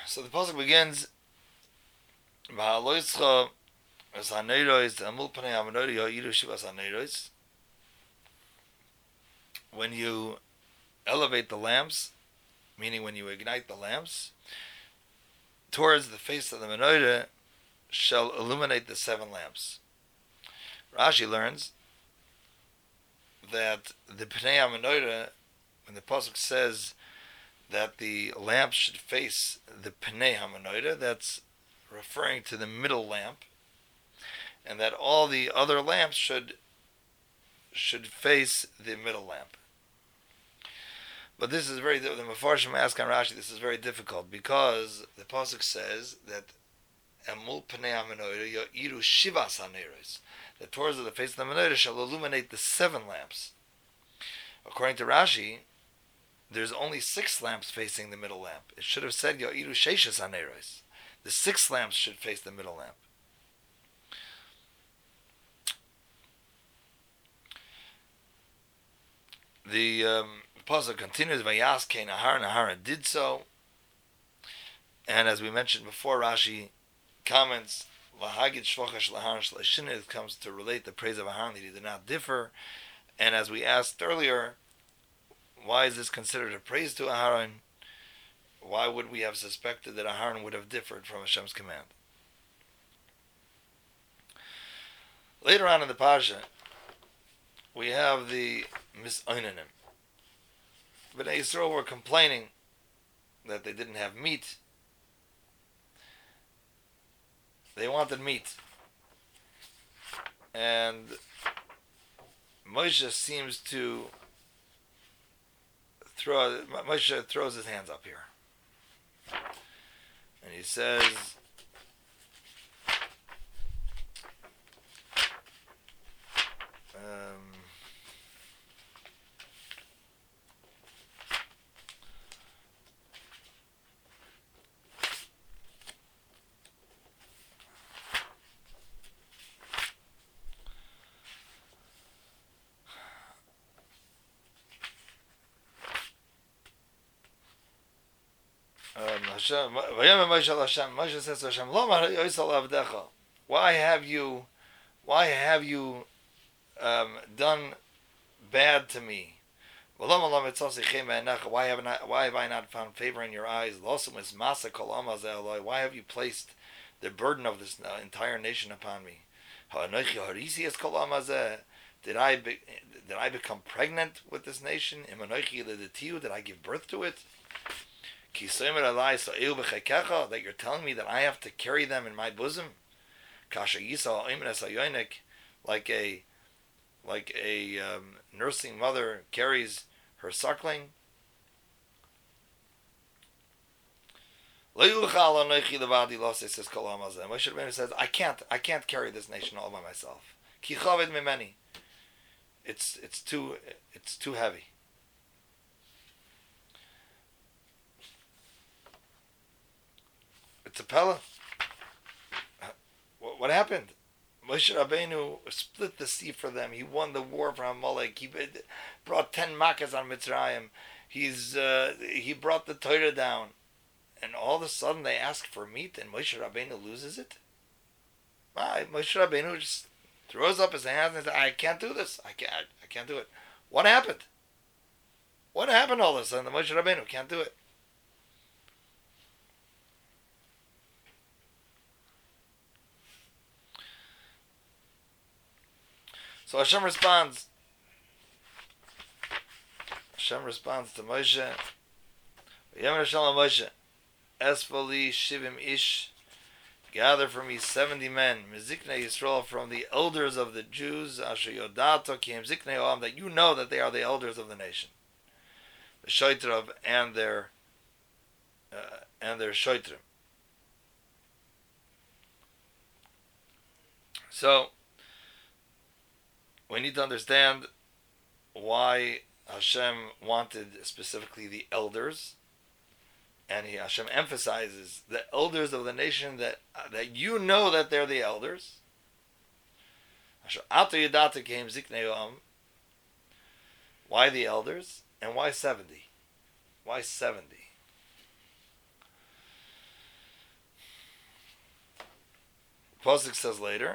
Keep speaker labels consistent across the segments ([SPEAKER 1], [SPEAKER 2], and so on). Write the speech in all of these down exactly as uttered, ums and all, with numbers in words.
[SPEAKER 1] So the pasuk begins, "Va'aloischa es haneiros amul panei hamenorah ya'iru shivas haneiros." When you elevate the lamps, meaning when you ignite the lamps, towards the face of the menorah shall illuminate the seven lamps. Rashi learns that the Pnei HaMenorah, when the pasuk says that the lamp should face the Pnei HaMenorah, that's referring to the middle lamp, and that all the other lamps should should face the middle lamp. But this is very, the Mefarshim ask on Rashi, this is very difficult, because the pasuk says that Emul Pnei HaMenorah Ya'iru Shivas HaNeiros, the towards of the face of the menorah shall illuminate the seven lamps. According to Rashi, there's only six lamps facing the middle lamp. It should have said Ya'iru Sheishes HaNeiros. The six lamps should face the middle lamp. The um, pasuk continues, Vayas Kein Aharon, Aharon did so. And as we mentioned before, Rashi comments, Lahagid Shvochash Laharon Shleshin, it comes to relate the praise of Aharon that he did not differ. And as we asked earlier, why is this considered a praise to Aharon? Why would we have suspected that Aharon would have differed from Hashem's command? Later on in the Pasha, we have the Misoinanim. Bnei Yisrael were complaining that they didn't have meat. They wanted meat. And Moshe seems to throw, Moshe throws his hands up here. And he says, um, Hashem, Moshe says to Hashem, why have you, why have you um, done bad to me? Why have, not, why have I not found favor in your eyes? Why have you placed the burden of this entire nation upon me? Did I be, did I become pregnant with this nation? Did I give birth to it? That you're telling me that I have to carry them in my bosom, like a like a um, nursing mother carries her suckling. Moshe Rabbeinu says, I can't, I can't carry this nation all by myself. It's it's too it's too heavy. It's a pella. What happened? Moshe Rabbeinu split the sea for them. He won the war from Amalek. He brought ten makas on Mitzrayim. He's uh, he brought the Torah down, and all of a sudden they ask for meat, and Moshe Rabbeinu loses it. Why? Moshe Rabbeinu just throws up his hands and says, "I can't do this. I can't. I can't do it." What happened? What happened all of a sudden? The Moshe Rabbeinu can't do it. So Hashem responds. Hashem responds to Moshe. Yemen Hashem Moshe, Esfali Shivim Ish, gather for me seventy men, Miziknei Yisrael, from the elders of the Jews, Asher Yodato Kim Ziknei Olam, that you know that they are the elders of the nation, the Shoitrov and their uh, and their Shoitrim. So we need to understand why Hashem wanted specifically the elders, and he, Hashem emphasizes the elders of the nation, that uh, that you know that they're the elders. Why the elders, and why seventy? Why seventy? Pasuk says later,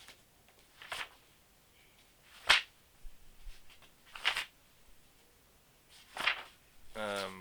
[SPEAKER 1] um,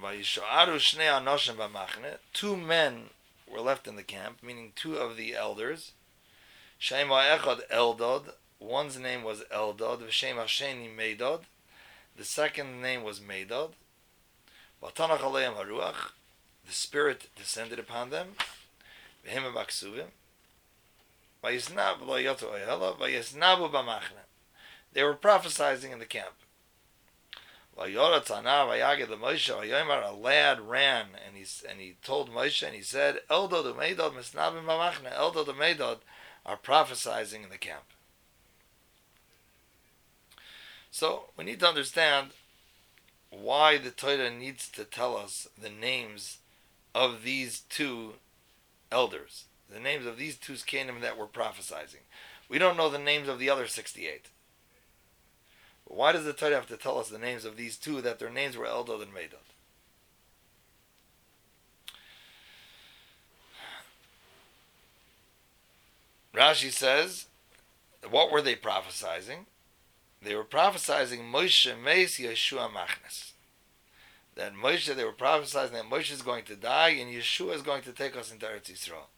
[SPEAKER 1] two men were left in the camp, meaning two of the elders. Shema Echad Eldad, one's name was Eldad, V'Shem Hasheni Meidad, the second name was Meidad. V'Tanach Aleim Haruach, the Spirit descended upon them. V'Hem Baksuvim. V'Yisnab Lo Yotu Oyela, V'Yisnabu B'Machne. They were prophesying in the camp. V'Yora Tzana V'Yagid L'Moshe V'Yomer, a lad ran and he and he told Moshe and he said, Eldad U'Meidad Misnabim B'Machne. Eldad U'Meidad are prophesying in the camp. So we need to understand why the Torah needs to tell us the names of these two elders, the names of these two Zkanim that were prophesying. We don't know the names of the other sixty-eight. But why does the Torah have to tell us the names of these two, that their names were Eldad and Meidad? Rashi says, what were they prophesying? They were prophesying Moshe Meis Yeshua Machnes. That Moshe, they were prophesying that Moshe is going to die and Yeshua is going to take us into Eretz Yisrael.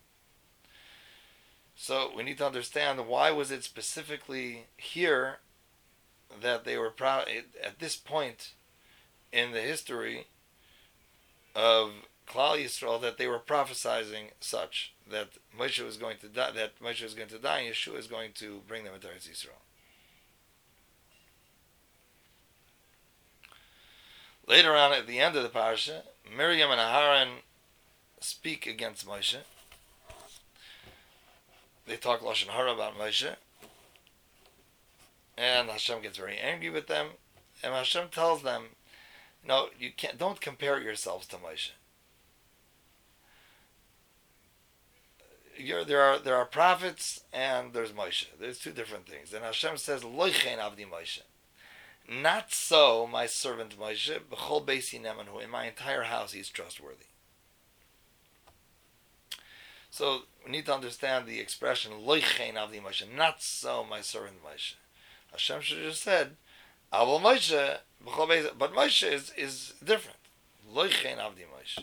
[SPEAKER 1] So we need to understand, why was it specifically here that they were pro- at this point in the history of Klal Yisrael, that they were prophesying such, that Moshe was going to die, that Moshe is going to die, and Yeshua is going to bring them into Eretz Yisrael. Later on, at the end of the parasha, Miriam and Aharon speak against Moshe. They talk lashon hara about Moshe, and Hashem gets very angry with them. And Hashem tells them, "No, you can't. Don't compare yourselves to Moshe. You're, there are there are prophets and there's Moshe. There's two different things." And Hashem says, "Loichein avdi Moshe." Not so, my servant Moshe. B'chol beisi nemanhu. In my entire house, he is trustworthy. So we need to understand the expression "Loichein avdi Moshe." Not so, my servant Moshe. Hashem should have just said, "Avol Moshe b'chol beisi." But Moshe is is different. Loichein avdi Moshe.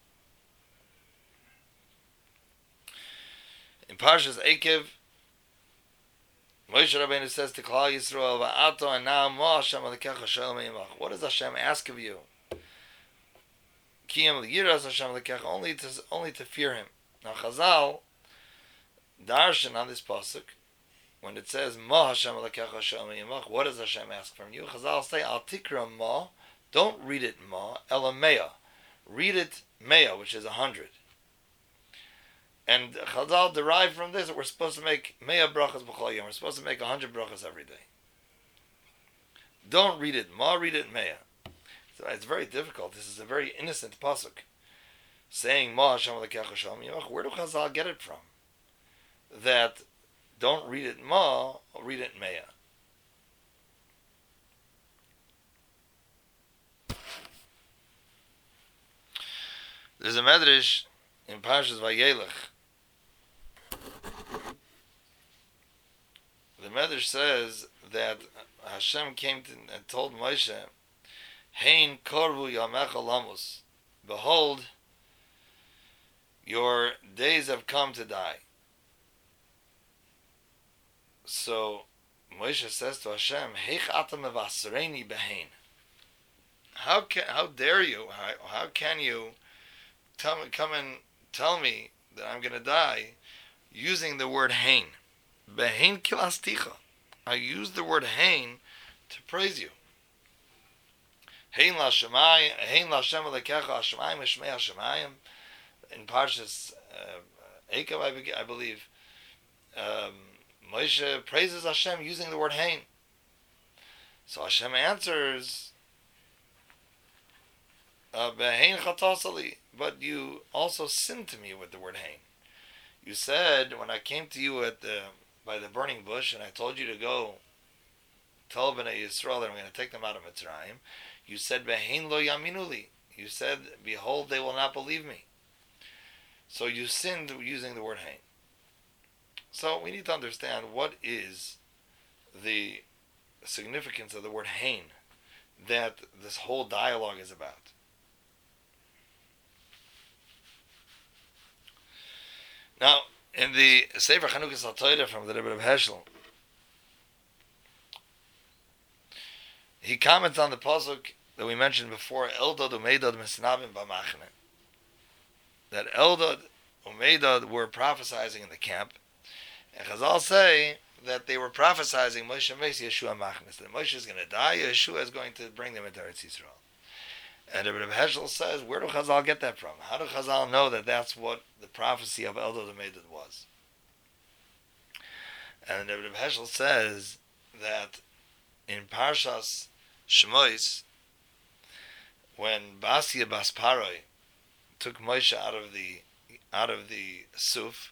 [SPEAKER 1] In Parshas Ekev, Moshe Rabbeinu says to Klal Yisrael, "Va'ato and now mo Hashem alekecha shalom yimach." What does Hashem ask of you? Kiyam liyiras Hashem alekecha, only to only to fear Him. Now Chazal darshan on this pasuk, when it says mo Hashem alekecha shalom yimach, what does Hashem ask from you? Chazal say al tikra mo, don't read it mo, ela mea, read it mea, which is a hundred. And Chazal derived from this that we're supposed to make mea brachas b'chol yom. We're supposed to make a hundred brachas every day. Don't read it ma, read it mea. So it's very difficult. This is a very innocent pasuk, saying ma Hashem alekecha shalom yimach. Where do Chazal get it from? That don't read it ma, read it mea. There's a medrash in Parshas Vayelech. The Medrash says that Hashem came to, and told Moshe, "Hein korvu yamecha lamus." Behold, your days have come to die. So Moshe says to Hashem, "Heich ata mevasreini behein." How can, how dare you? How, how can you tell me, come and tell me that I'm going to die using the word hein? Behein kilasticha. I use the word hein to praise you. Hein la shemai, hein la shem alekecha hashemayim eshmei hashemayim. In Parshas uh, Ekev, I, I believe, um, Moshe praises Hashem using the word hein. So Hashem answers, Behein chatasali, but you also sinned to me with the word hein. You said, when I came to you at the by the burning bush, and I told you to go tell Bnei Yisrael that I'm going to take them out of Mitzrayim, you said, Behein lo yaminuli. You said, behold, they will not believe me. So you sinned using the word hein. So we need to understand what is the significance of the word hain that this whole dialogue is about. Now, in the Sefer Chanukas HaTorah from the Rebbe of Heschel, he comments on the pasuk that we mentioned before, Eldad umeidad mesnabim b'machne. That Eldad umeidad were prophesizing in the camp, and Chazal say that they were prophesizing Moshe Meis Yeshua Machnes, that Moshe is going to die, Yeshua is going to bring them into Eretz Yisrael. And Rebbe Heschel says, where do Chazal get that from? How do Chazal know that that's what the prophecy of Eldad umeidad was? And Rebbe Heschel says that in Parshas Shmois, when Basia Bas Paroi took Moshe out of the out of the Suf,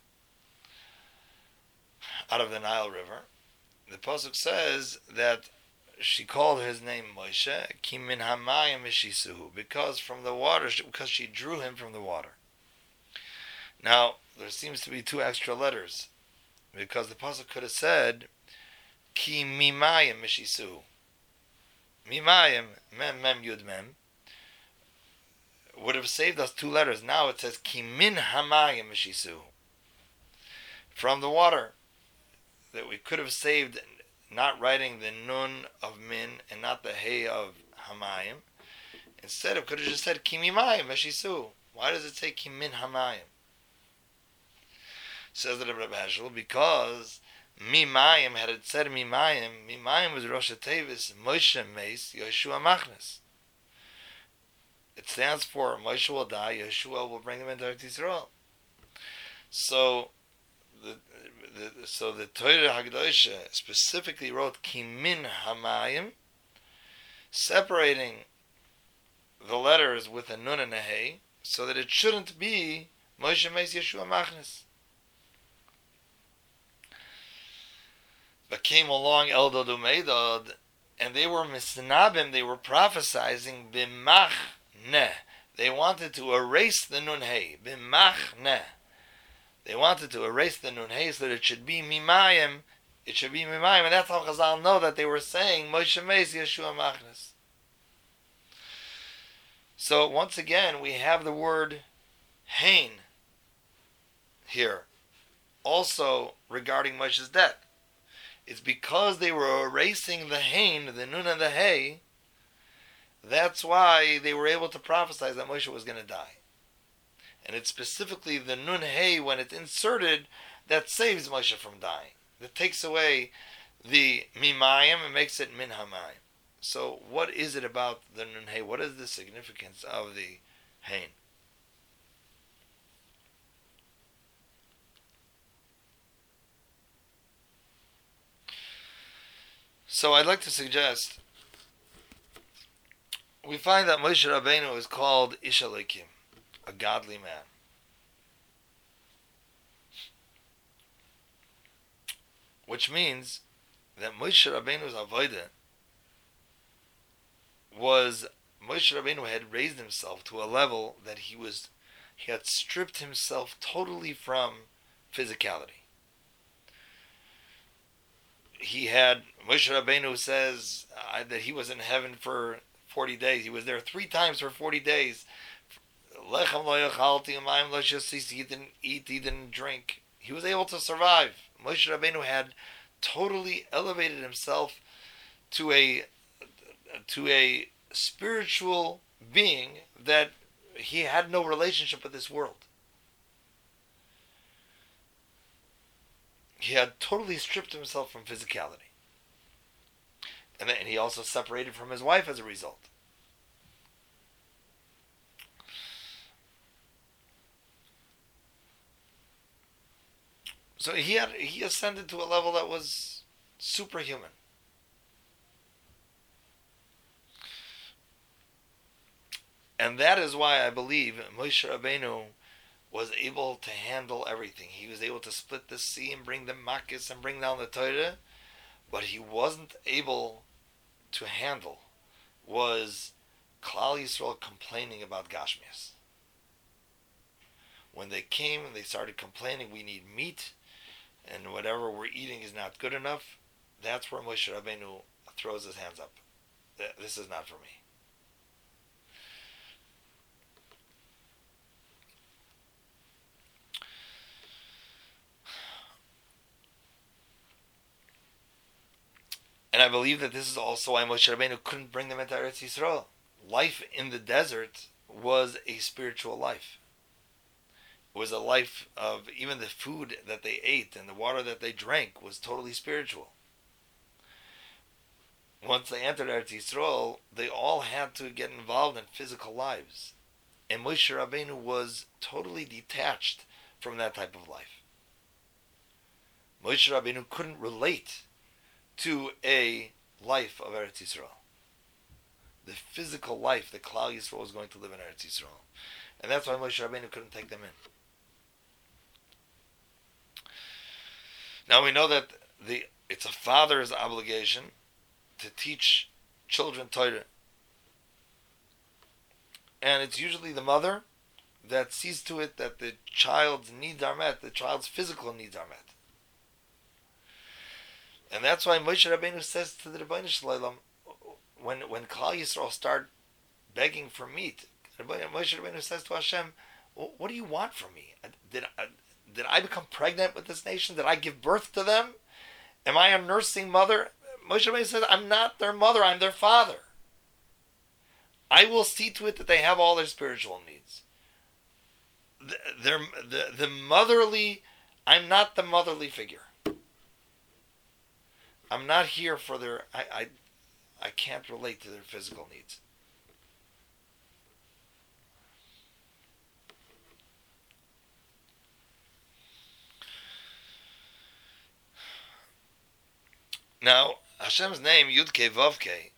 [SPEAKER 1] out of the Nile River, the pasuk says that she called his name Moshe, Ki min hamayim mishisuhu, because from the water, because she drew him from the water. Now there seems to be two extra letters, because the pasuk could have said Ki mimayim mishisuhu. Mimayim mem mem yud mem would have saved us two letters. Now it says Ki min hamayim mishisuhu, from the water. That we could have saved not writing the nun of min and not the hey of hamayim. Instead, it could have just said ki mimayim meshisu. Why does it say ki min hamayim? Says the Rebbe Heschel, because mimayim, had it said mimayim, mimayim was Rosh Tevis Moshe Meis Yeshua Machnes. It stands for Moshe will die, Yeshua will bring him into Eretz Yisrael. So the The, so the Torah Hagdosha specifically wrote Ki min hamayim, separating the letters with a nun and a hey, so that it shouldn't be Moshe Meis Yeshua Machnes. But came along Eldad umeidad, and they were misnabim, they were prophesizing b'machne. They wanted to erase the nun hey, b'machne. They wanted to erase the nun hey so that it should be mimayim. It should be mimayim, and that's how Chazal know that they were saying Moshe Meis Yeshua Machnes. So once again, we have the word hain here, also regarding Moshe's death. It's because they were erasing the hain, the nun and the hey. That's why they were able to prophesy that Moshe was going to die. And it's specifically the nun hey, when it's inserted, that saves Moshe from dying. That takes away the mimayim and makes it min hamayim. So what is it about the nun hey? What is the significance of the hain? So I'd like to suggest, we find that Moshe Rabbeinu is called Ish Elokim, a godly man. Which means that Moshe Rabbeinu's avodah was, Moshe Rabbeinu had raised himself to a level that he was, he had stripped himself totally from physicality. He had, Moshe Rabbeinu says uh, that he was in heaven for forty days. He was there three times for forty days. Lechem lo yachalti, mayim lo shasis. He didn't eat, he didn't drink. He was able to survive. Moshe Rabbeinu had totally elevated himself to a to a spiritual being that he had no relationship with this world. He had totally stripped himself from physicality. And then he also separated from his wife as a result. So he had he ascended to a level that was superhuman. And that is why I believe Moshe Rabbeinu was able to handle everything. He was able to split the sea and bring the Makkis and bring down the Torah. But he wasn't able to handle was Klal Yisrael complaining about Gashmias. When they came and they started complaining, we need meat, and whatever we're eating is not good enough, that's where Moshe Rabbeinu throws his hands up. This is not for me. And I believe that this is also why Moshe Rabbeinu couldn't bring them into Eretz Yisrael. Life in the desert was a spiritual life. It was a life of, even the food that they ate and the water that they drank was totally spiritual. Once they entered Eretz Yisrael, they all had to get involved in physical lives. And Moshe Rabbeinu was totally detached from that type of life. Moshe Rabbeinu couldn't relate to a life of Eretz Yisrael. The physical life that Klal Yisrael was going to live in Eretz Yisrael. And that's why Moshe Rabbeinu couldn't take them in. Now we know that the it's a father's obligation to teach children Torah. And it's usually the mother that sees to it that the child's needs are met, the child's physical needs are met. And that's why Moshe Rabbeinu says to the Rebbeinu Shalom, when when Klal Yisrael start begging for meat, Moshe Rabbeinu says to Hashem, "What do you want from me? Did I, did I become pregnant with this nation? Did I give birth to them? Am I a nursing mother?" Moshe Rabbeinu says, "I'm not their mother. I'm their father. I will see to it that they have all their spiritual needs. The, their, the, the motherly, I'm not the motherly figure. I'm not here for their, I, I, I can't relate to their physical needs." Now, Hashem's name, Yud-Kei Vav-Kei,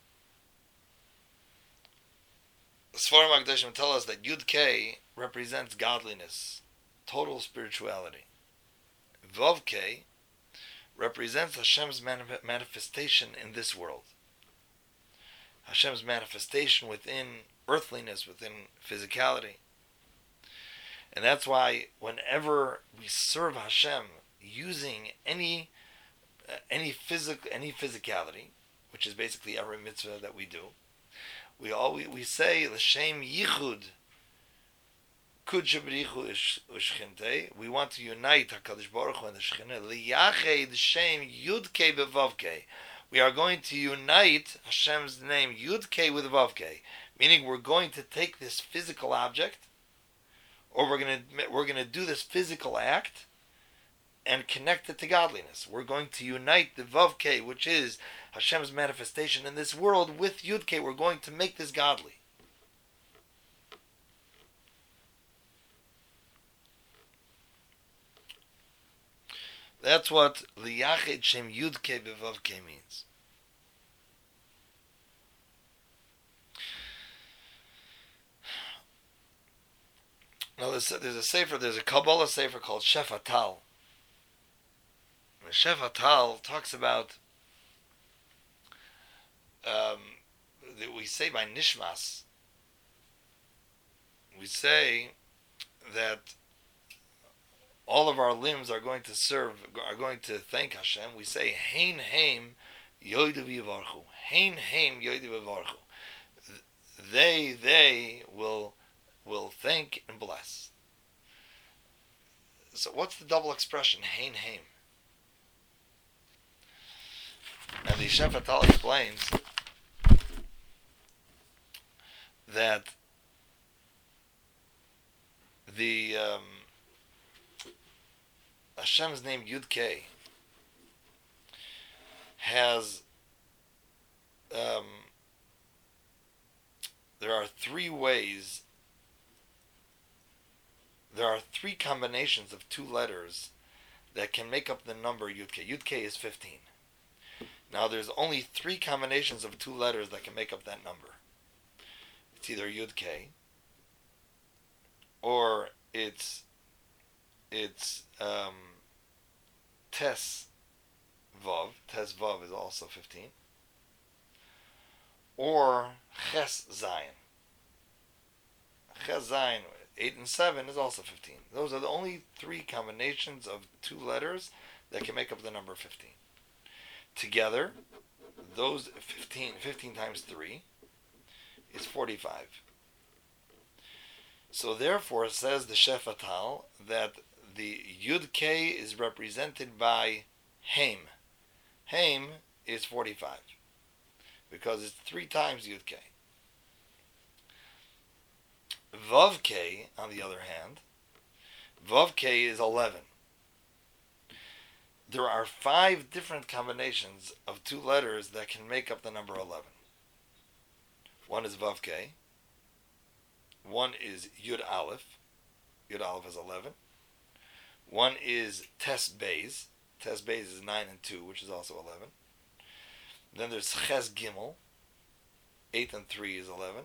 [SPEAKER 1] the Sforim HaKadoshim tell us that Yud-Kei represents godliness, total spirituality. Vav-Kei represents Hashem's manif- manifestation in this world. Hashem's manifestation within earthliness, within physicality. And that's why whenever we serve Hashem using any uh, any physic any physicality, which is basically every mitzvah that we do, we always we say l'shem yichud kudsha b'richu u'shchintei. We want to unite Hakadosh Baruch Hu and the Shekhinah. Liyached Shem Yud-Kei b'Vav-Kei. We are going to unite Hashem's name Yud-Kei with Vav-Kei, meaning we're going to take this physical object, or we're going to we're going to do this physical act and connect it to godliness. We're going to unite the Vav-Kei, which is Hashem's manifestation in this world, with Yud-Kei. We're going to make this godly. That's what Liyached Shem Yud-Kei b'Vav-Kei means. Now there's a, there's a sefer, there's a Kabbalah sefer called Shefa Tal. And Shefa Tal talks about, um, that we say by Nishmas, we say that all of our limbs are going to serve, are going to thank Hashem. We say, Hein Heim Yoidu V'Yivarchu. Hein Heim Yoidu V'Yivarchu. They, they will, will thank and bless. So what's the double expression, Hein Heim? And the Shefa Tal explains that the um, Hashem's name Yud-Kei has um, there are three ways, there are three combinations of two letters that can make up the number Yud-Kei. Yud-Kei is fifteen. Now there's only three combinations of two letters that can make up that number. It's either Yud-Kei, or it's it's um, Tes Vav. Tes Vav is also fifteen. Or Ches Zayin. Ches Zayin, eight and seven, is also fifteen. Those are the only three combinations of two letters that can make up the number fifteen. Together, those fifteen, fifteen times three is forty-five. So therefore, says the Shefatal, that the Yud K is represented by Haim. Haim is forty-five, because it's three times Yud K. Vav K, on the other hand, Vav K is eleven. There are five different combinations of two letters that can make up the number eleven. One is Vav K. One is Yud Aleph. Yud Aleph is eleven. One is Tes Beis. Tes Beis is nine and two, which is also eleven. Then there's Ches Gimel. eight and three is eleven.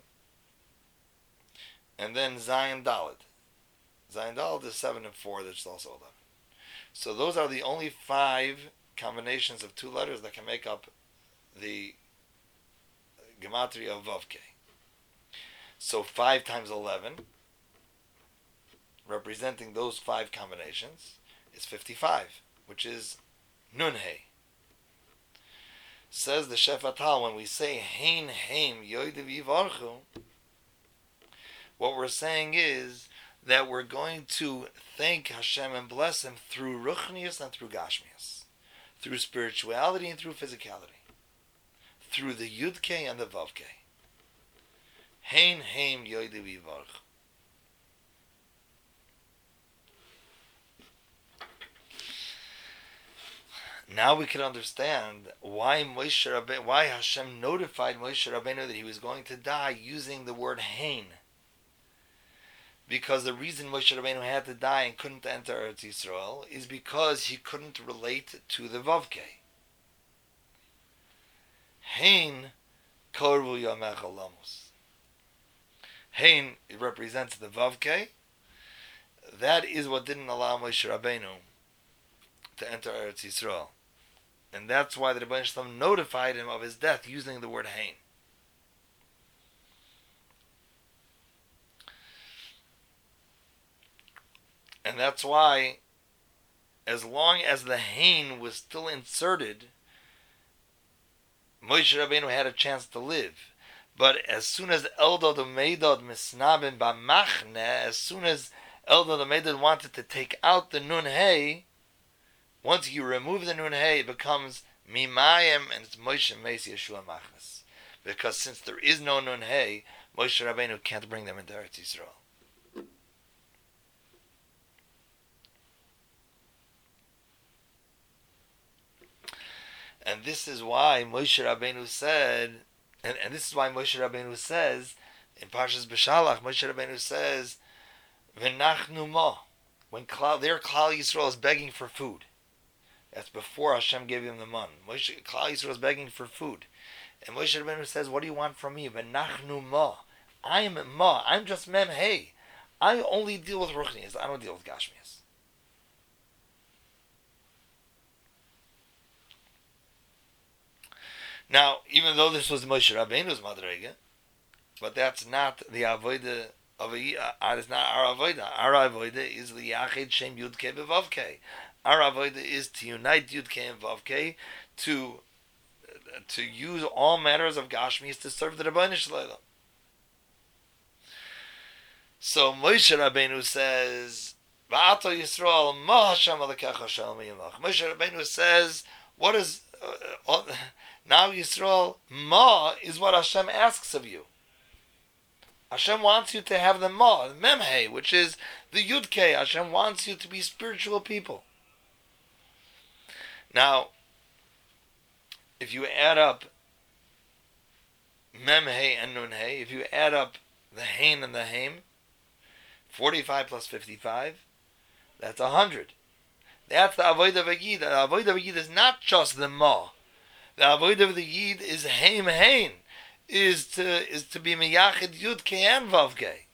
[SPEAKER 1] And then Zayin Dalet. Zayin Dalet is seven and four, that's also eleven. So those are the only five combinations of two letters that can make up the gematria of Vav K. So five times eleven, representing those five combinations, is fifty-five, which is Nun Hey. Says the Shefatal, when we say Hein Heim Yoidev Yivarchu, what we're saying is that we're going to thank Hashem and bless Him through Ruchnius and through Gashmius, through spirituality and through physicality, through the Yud K and the Vav K. Hein Heim Yoidev Yivarchu. Now we can understand why Moshe Rabbeinu, why Hashem notified Moshe Rabbeinu that he was going to die using the word Hein. Because the reason Moshe Rabbeinu had to die and couldn't enter Eretz Yisrael is because he couldn't relate to the Vav K. Hein Korvu Yamecha Lamus. Hein represents the Vav K. That is what didn't allow Moshe Rabbeinu to enter Eretz Yisrael. And that's why the Rebbeinu Shalom notified him of his death using the word Hein. And that's why, as long as the Hein was still inserted, Moshe Rabbeinu had a chance to live. But as soon as Eldad Umeidad Misnabin Bamachne, as soon as Eldad Umeidad wanted to take out the Nun Hey, once you remove the Nun Hey, it becomes Mimayim, and it's Moshe Meis Yeshua Machnes. Because since there is no Nun Hey, Moshe Rabbeinu can't bring them into Eretz Yisrael. And this is why Moshe Rabbeinu said, and, and this is why Moshe Rabbeinu says, in Parshas B'Shalach, Moshe Rabbeinu says, V'nachnu mo, when Klal, their Klal Yisrael is begging for food. That's before Hashem gave him the man. Moshe, Klal Yisrael is begging for food. And Moshe Rabbeinu says, what do you want from me? V'nachnu mo. I am mo. I'm just mem hey. I only deal with Ruchnias. I don't deal with Gashmias. Now, even though this was Moshe Rabbeinu's madrega, but that's not the avodah of a. Uh, it's not our avodah. Our avodah is the Yachid Shem Yud Kei Vav Kei. Our avodah is to unite Yud Kei and Vav Kei to uh, to use all matters of Gashmis to serve the Rebbeinu Shalom. So Moshe Rabbeinu says, "Va'ato Yisrael ma Hashem alakecha shalom yimach." Moshe Rabbeinu says, "What is?" Uh, uh, Now Yisrael, Ma is what Hashem asks of you. Hashem wants you to have the Ma, the Memhe, which is the Yud Kei. Hashem wants you to be spiritual people. Now, if you add up Memhe and Nun He, if you add up the Hein and the Haim, forty-five plus fifty-five, that's one hundred. That's the Avodah V'Yid. The Avodah V'Yid is not just the Ma. The avodah of the Yid is Heim Hein, is to is to be Meyachid Yud Kei and Vav Kei.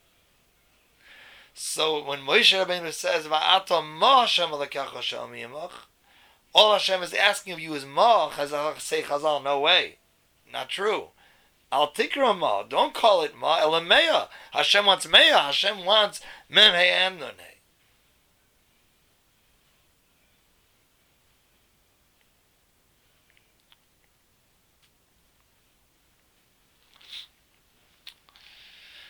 [SPEAKER 1] So when Moshe Rabbeinu says Va'ato Ma Hashem alakecha shalom yimach, all Hashem is asking of you is Ma. Chazal say Chazal, no way, not true. Al tikra Ma, don't call it Ma. Ela Meah. Hashem wants Meah. Hashem wants Mem Hey and Nun Hey.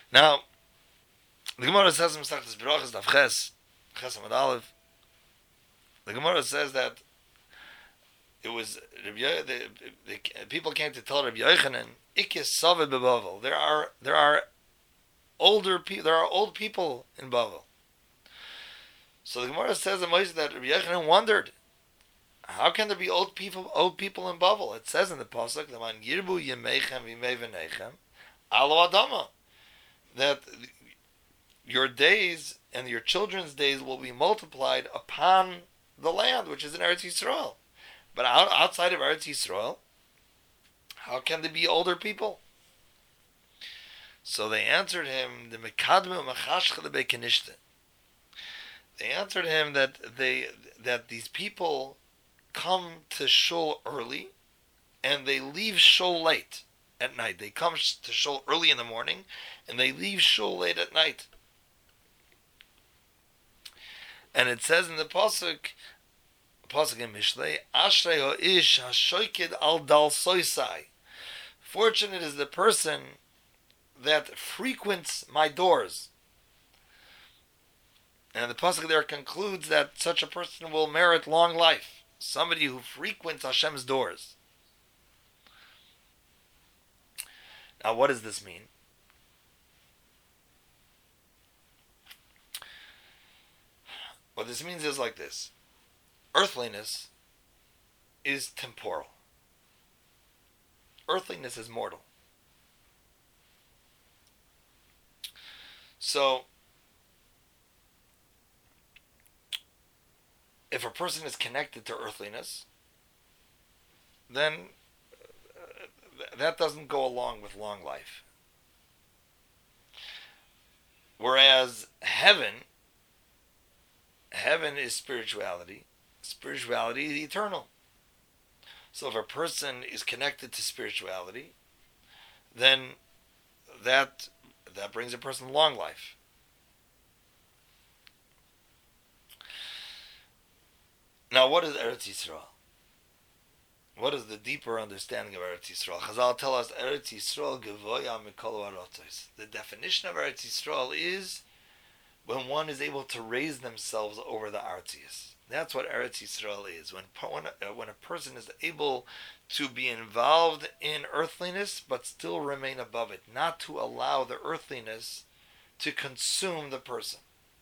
[SPEAKER 1] Now, the Gemara says in Masechtas Berachos Daf Ches, Ches Amud Aleph, the Gemara says that it was Rabbi, the, the people came to tell Rabbi Yochanan, Ikis Saved beBavel. There are there are older people. There are old people in Bavel. So the Gemara says in Moshe that Rabbi Yochanan wondered, how can there be old people old people in Bavel? It says in the pasuk, the man Yirbu Yemeichem V'Yimei V'Neichem Alo Adama, that your days and your children's days will be multiplied upon the land, which is in Eretz Yisrael. But out, outside of Eretz Yisrael, how can there be older people? So they answered him, the Mekadmu Machashcha the Bekenishte. They answered him that they that these people come to shul early, and they leave shul late at night. They come to shul early in the morning, and they leave shul late at night. And it says in the pasuk, pasuk in Mishlei, Ashrei haish hashoyked al dal soisai. Fortunate is the person that frequents my doors. And the pasuk there concludes that such a person will merit long life. Somebody who frequents Hashem's doors. Now, what does this mean? What this means is like this. Earthliness is temporal. Earthliness is mortal. So, if a person is connected to earthliness, then that doesn't go along with long life. Whereas heaven, heaven is spirituality. Spirituality is eternal. So if a person is connected to spirituality, then that that brings a person long life. Now, what is Eretz Yisrael? What is the deeper understanding of Eretz Yisrael? Chazal tell us Eretz Yisrael gevoya mikol ha'arotzos. The definition of Eretz Yisrael is when one is able to raise themselves over the artzius. That's what Eretz Yisrael is. When when a, when a person is able to be involved in earthliness but still remain above it, not to allow the earthliness to consume the person.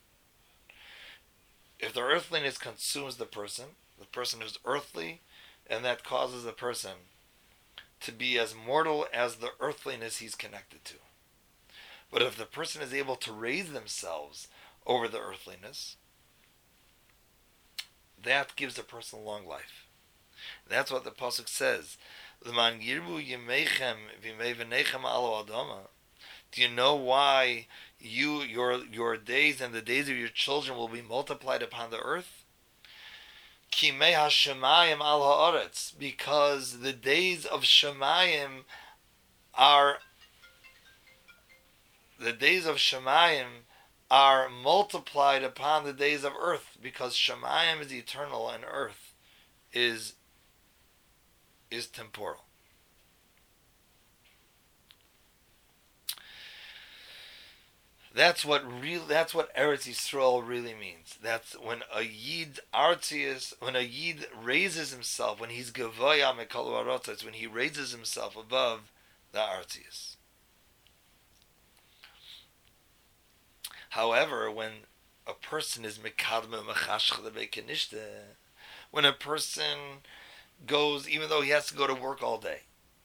[SPEAKER 1] If the earthliness consumes the person, the person is earthly, and that causes the person to be as mortal as the earthliness he's connected to. But if the person is able to raise themselves over the earthliness, that gives a person long life. That's what the pasuk says. L'man yirbu yemeichem v'yimei v'neichem alo adama. Do you know why you your your days and the days of your children will be multiplied upon the earth? Kimei hashemayim al haaretz, because the days of Shemayim are the days of Shemayim are multiplied upon the days of earth, because Shemayim is eternal and earth is is temporal. That's what real. That's what Eretz Yisrael really means. That's when a Yid artzius, when a Yid raises himself, when he's gevoya mikol ha'arotzos, when he raises himself above the artzius. However, when a person is mekadme machashcha lebekenishte, when a person goes, even though he has to go to work all day,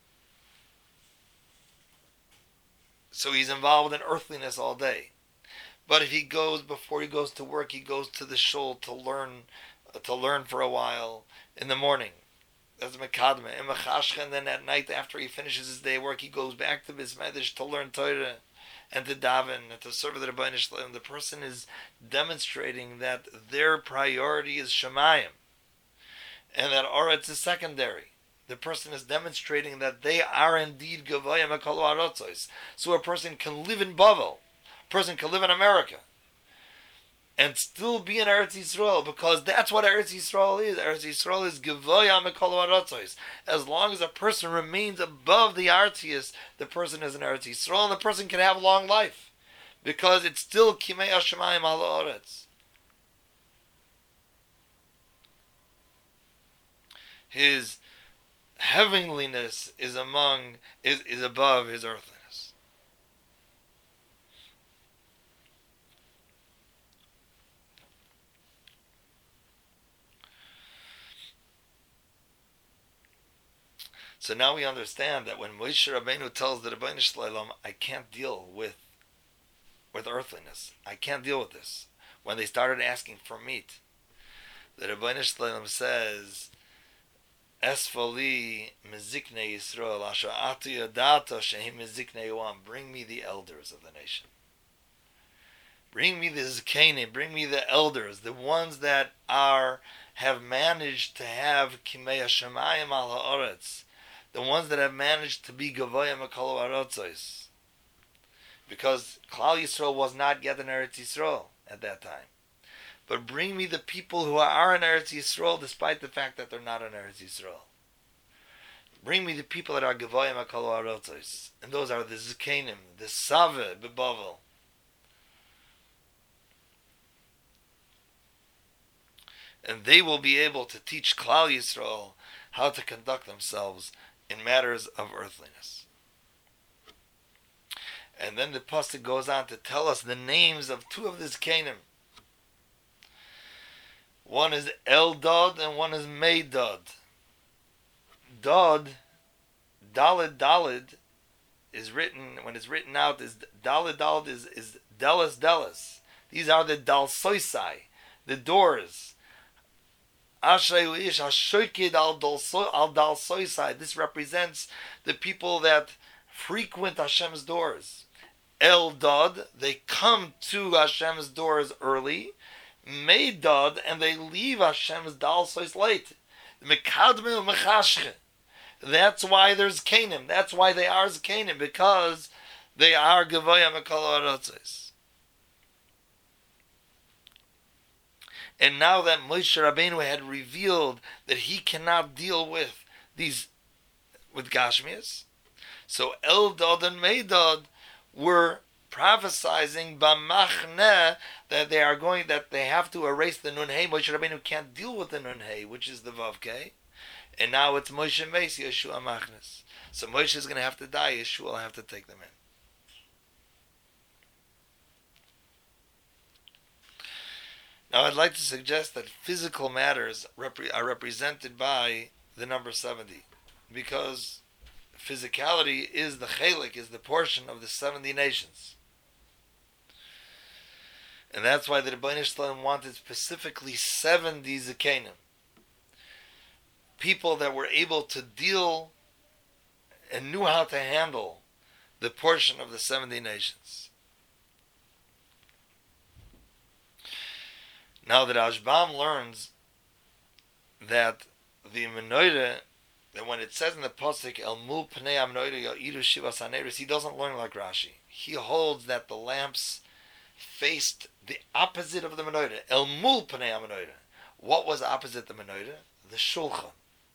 [SPEAKER 1] so he's involved in earthliness all day. But if he goes, before he goes to work, he goes to the shul to learn, to learn for a while in the morning. That's mekadme. And then at night, after he finishes his day of work, he goes back to Beis Medrash to learn Torah and to daven and to serve the Rebbeinu Shalom. The person is demonstrating that their priority is Shemayim, and that Oretz is secondary. The person is demonstrating that they are indeed Gavoya Mikol ha'arotzos. So a person can live in Bavel, a person can live in America, and still be in Eretz Yisrael, because that's what Eretz Yisrael is. Eretz Yisrael is Gavoya Mikol ha'arotzos. As long as a person remains above the artius, the person is in Eretz Yisrael, and the person can have long life. because it's still Kimei Hashemayim al Haaretz. His heavenliness is among is, is above his earthliness. So now we understand that when Moshe Rabbeinu tells the Rebbeinu Shalom, I can't deal with with earthliness. I can't deal with this. When they started asking for meat, the Rebbeinu Shalom says, Esfali meziknei Yisrael asher atu yadata shehim meziknei Yoam. Bring me the elders of the nation. Bring me the Zikanim. Bring me the elders, the ones that are have managed to have Kimei Hashemayim al Haaretz, the ones that have managed to be Gavoya Mekol Haaretzos. Because Klal Yisrael was not yet in Eretz Yisrael at that time. But bring me the people who are in Eretz Yisrael despite the fact that they're not in Eretz Yisrael. Bring me the people that are Gavoya Mekol Haaretzos. And those are the Zikanim, the Save Bebavel. And they will be able to teach Klal Yisrael how to conduct themselves in matters of earthliness. And then the pasuk goes on to tell us the names of two of the Zikanim. One is Eldad and one is Meidad. Dad, Dalid Dalid, is written, when it's written out, is Dalid Dalid is, is Delis Delis. These are the Dalsoisai, the doors. This represents the people that frequent Hashem's doors. Eldad, they come to Hashem's doors early. Meidad, and they leave Hashem's dalsois late. That's why there's Canaan. That's why they are Canaan, because they are Gavoya Mekol Haaretzos. And now that Moshe Rabbeinu had revealed that he cannot deal with these, with Gashmias, so Eldad and Meidad were prophesizing b'machneh that they are going, that they have to erase the Nun Hey. Moshe Rabbeinu can't deal with the Nun Hey, which is the Vav Kei, and now it's Moshe Meis Yeshua Machnes. So Moshe is going to have to die. Yeshua will have to take them in. Now, I'd like to suggest that physical matters repre- are represented by the number seventy, because physicality is the chelik, is the portion of the seventy nations. And that's why the Rebbeinu Shalom wanted specifically seventy Zikanim, people that were able to deal and knew how to handle the portion of the seventy nations. Now that Ashbam learns that the menorah, that when it says in the pasuk El Mul Pnei HaMenorah Ya'iru Shivas HaNeiros, he doesn't learn like Rashi. He holds that the lamps faced the opposite of the menorah. El Mul Pnei HaMenorah. What was opposite the menorah? The Shulchan.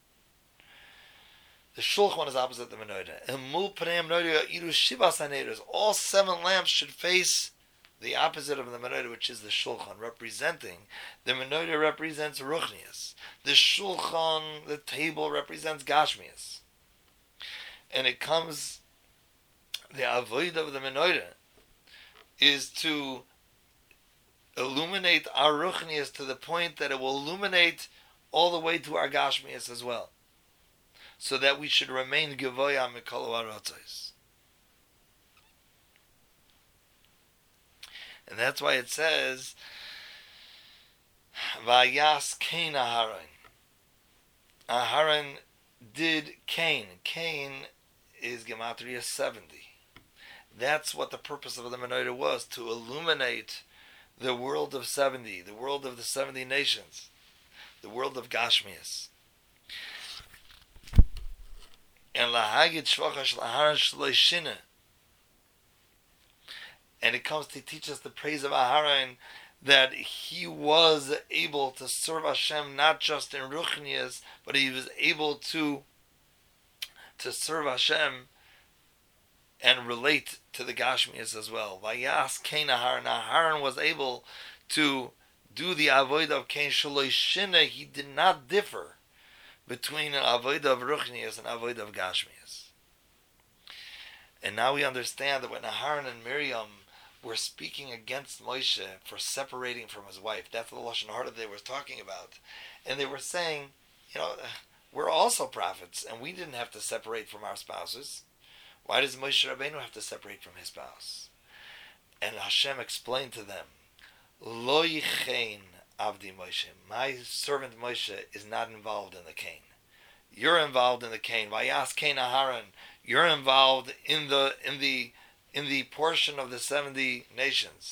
[SPEAKER 1] The Shulchan is opposite the menorah. El Mul Pnei HaMenorah Ya'iru Shivas HaNeiros. All seven lamps should face the opposite of the menorah, which is the Shulchan, representing, the menorah represents Ruchnias. The Shulchan, the table, represents Gashmias. And it comes, the avoid of the menorah is to illuminate our Ruchnias to the point that it will illuminate all the way to our Gashmias as well, so that we should remain Gavoya Mekol Haaretzos. And that's why it says, Vayas Cain Aharon. Aharon did Cain. Cain is Gematria seventy. That's what the purpose of the menorah was, to illuminate the world of seventy, the world of the seventy nations, the world of Gashmias. And Lahagid Shvachash Laharon Shloishina. And it comes to teach us the praise of Aharon, that he was able to serve Hashem not just in Ruchnias, but he was able to to serve Hashem and relate to the Gashmias as well. Vayas Cain Aharon. Aharon was able to do the avodah of Cain Shaloi Shina. He did not differ between an avodah of Ruchnias and avodah of Gashmias. And now we understand that when Aharon and Miriam were speaking against Moshe for separating from his wife, that's the Lashon Hara they were talking about. And they were saying, you know, we're also prophets, and we didn't have to separate from our spouses. Why does Moshe Rabbeinu have to separate from his spouse? And Hashem explained to them, Lo yichein avdi Moshe. My servant Moshe is not involved in the Cain. You're involved in the Cain. Vayas Cain Aharon. You're involved in the in the in the portion of the seventy nations.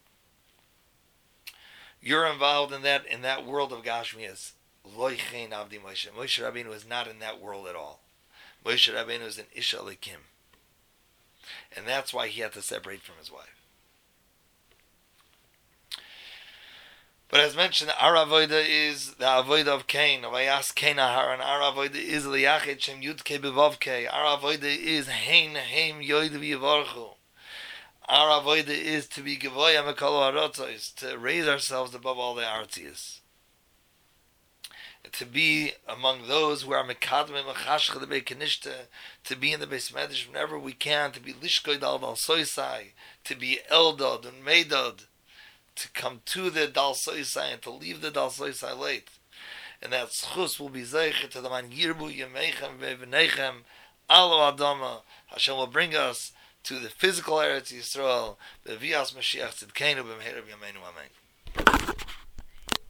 [SPEAKER 1] You're involved in that in that world of Gashmias. Lo yichein avdi Moshe. Moshe Rabbeinu is not in that world at all. Moshe Rabbeinu is an Ish Elikim. And that's why he had to separate from his wife. But as mentioned, our avodah is the avodah of Cain. Vayas Cain Aharon. Our avodah is liyachet shem yudke bevavke. Our avodah is hein heim yoid v'yivarchu. Our avodah is to be gevoya mekol harotzos, to raise ourselves above all the artzias. To be among those who are mekadmim mechashcha the bekenishta, to be in the Beis Medrash whenever we can, to be lishkoy dal dal soisai, to be eldod and meidod, to come to the Dal Soisai and to leave the Dal Soisai late. And that schus will be zeicher to the man Yirbu Yemeichem Ve'Venechem Alo Adama. Hashem will bring us to the physical Eretz Yisrael, Be'vias Mashiach Tzidkeinu B'mheirav Yameinu Amen.